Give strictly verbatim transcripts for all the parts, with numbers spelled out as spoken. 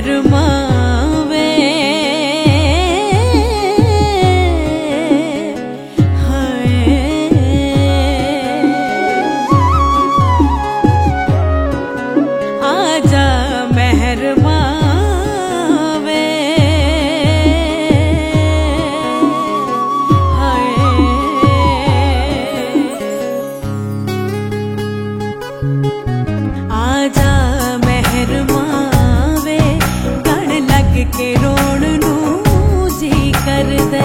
महरमावे आजा महरमावे आजा महरमावे गण लग के रोण नू जी करदे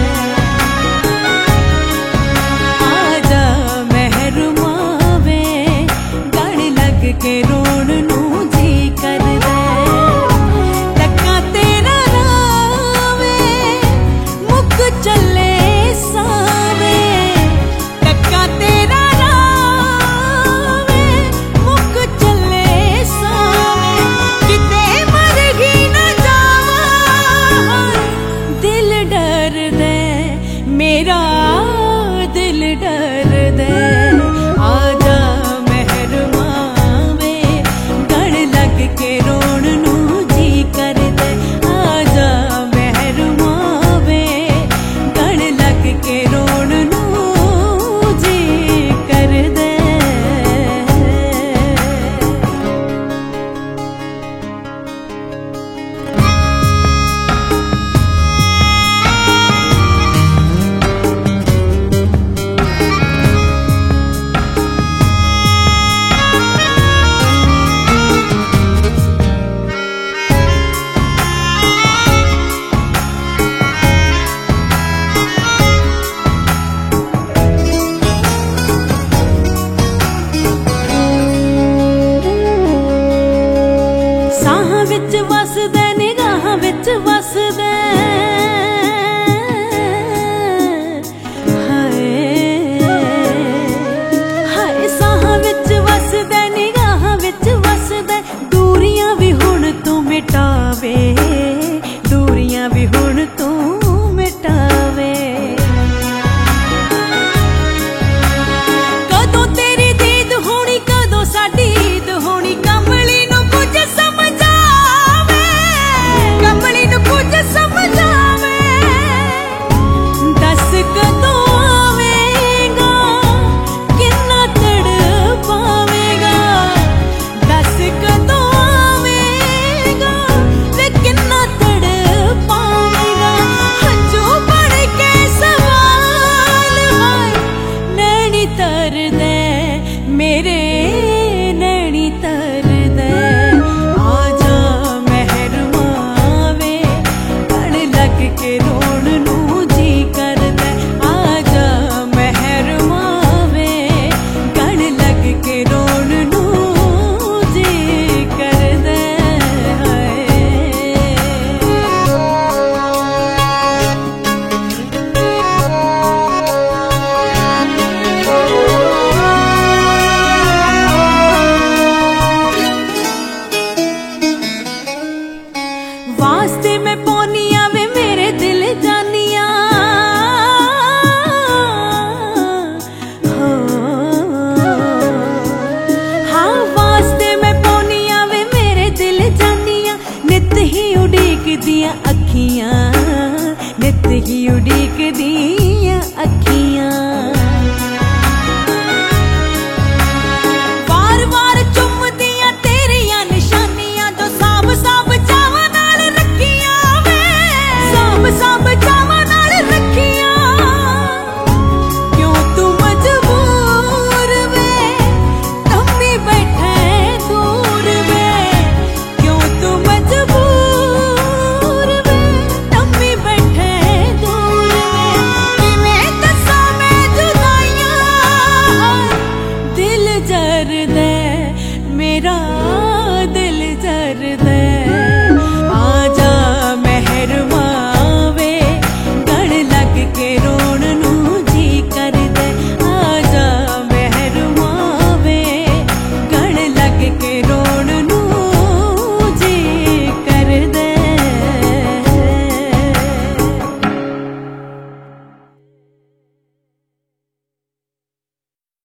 आजा महरमावे गण लग के रोण नू जी करदे टक्का तेरा रावे मुक चले सावे टक्का तेरा रावे मुक चले सावे किते मर ही ना जावा दिल डर दे मेरा दिल डर दे आजा महरमावे गण लग के रोण नू जी करदे आजा महरमावे गण लग के रोण नू जी करदे साहां विच वसदे निगाहां विच वसदे हाय हाय साहां विच वसदे निगाहां विच वसदे दूरियां भी हुण तू मिटावे दूरियां भी हुण तू मिटावे कदों तेरी दीद होनी कदों साडी ईद होनी कमली नू कुछ समझावे कमली नू कुछ समझावे दस कदों आवेगा किन्ना तड़पावेगा दस कदों आवेगा वे किन्ना तड़पावेगा हंझू बन के सवाल हाय नैनी तरदे मेरे नैनी तरदे आजा महरमावे गण लग के रोण नू जी करदे आजा महरमावे गण लग के रोण नू जी करदे वास्ते में पौनिया वे मेरे दिल जानिया हो हाँ वास्ते में पौनिया वे मेरे दिल जानिया नित ही उड़ीक दिया अखियां नित ही उड़ीक दिया अखियां